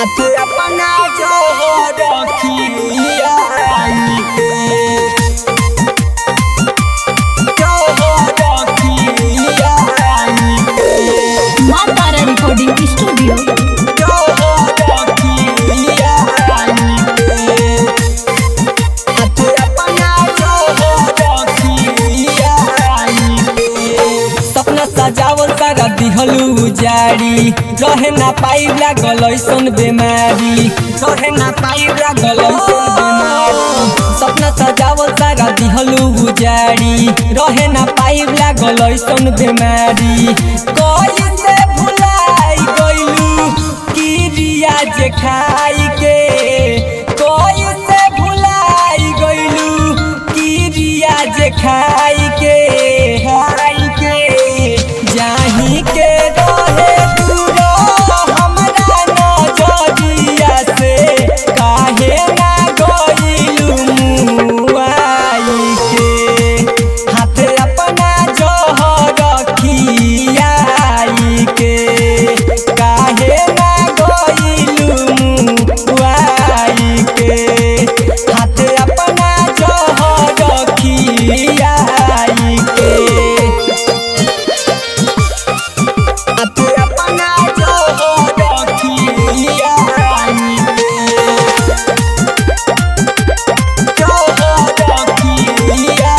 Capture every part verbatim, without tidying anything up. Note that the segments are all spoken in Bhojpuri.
तू अपना जो हो रखिया जो हो रखिया माँ तारा रिकॉर्डिंग स्टूडियो जो हो रखिया तू अपना जो हो रखिया सपना सजावल सारा दिहलू जारी रहे ना पाई लागल ऐसन बेमारी रहे ना पाई लागल ऐसन बेमारी सपना सजावल सारा दिहलू जारी रहे ना पाई लागल ऐसन बेमारी कैसे भुलाई गइलू किरिया जे खाई के कैसे भुलाई गइलू किरिया जे खाई के खाई के जाही के रहे दूर हमरा नजरिया से काहे ना गइलू मुआई के हाथ अपना जहर खियाई के काहे ना गइलू मुआई के हाथ अपना जहर खियाई के तू अपना जो हो रखिया जो हो रखिया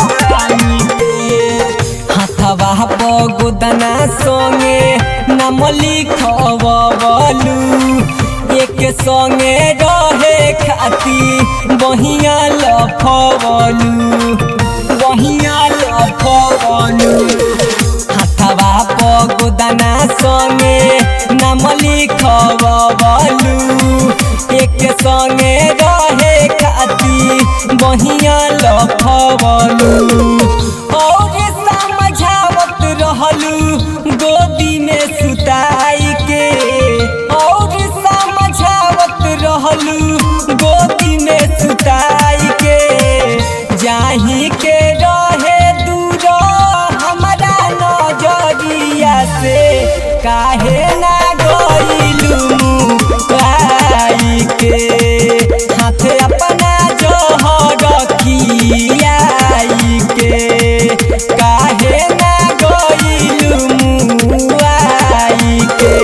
हाथवा पगोदना संगे नाम लिखवलू एक संगे रहे खाती बहिया लफवलू बहिया लफवलू हाथवा पगोदना संगे नाम लिखवलू एक संगे रहे खाती बहिया लफवलू और समझावत रहलू गोदी में सुताई के और समझावत रहलू गोदी में सुताई के जाही के रहे दूर हमरा नजरिया से काहे ना गइलू मुआई के हाथ अपना जहर खियाई के काहे ना गइलू मुआई के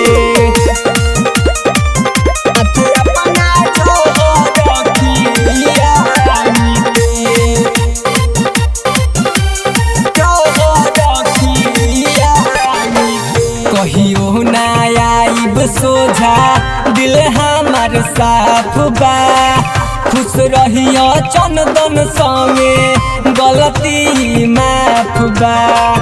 तू अपना जहर खियाई कहियो ना आइब सोझा दिल हमार साफ बा खुश रहियो चंदन संगे गलती माफ बा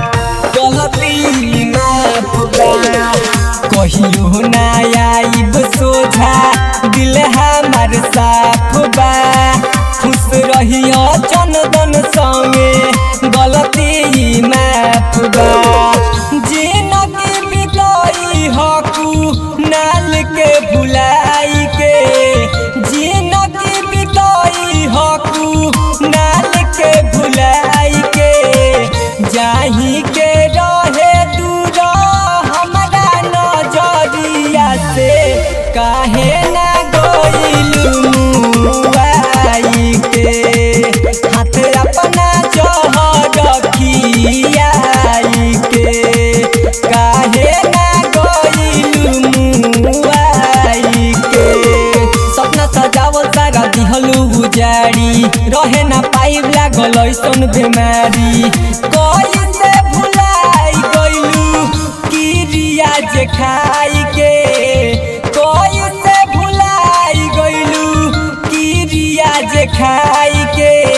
गलती माफ बा कहियो ना आइब सोझा दिल हमार साफ बा खुश रहियो चंदन संगे गलती माफ बा जिनगी बिताई हकू नाल के भुलाई के जिनगी बिताई हकू नाल के भुलाई के जाही के रहे दूर हमरा नजरिया से काहे ना गइलू मुआई के हाथ अपना जहर खियाई के काहे ना गइलू मुआई के सपना सजावल सारा दिहलू जारी रहे ना पाई लागल ऐसन बेमारी कैसे भुलाई गइलू किरिया जे खाई के कैसे भुलाई गइलू किरिया जे खाई के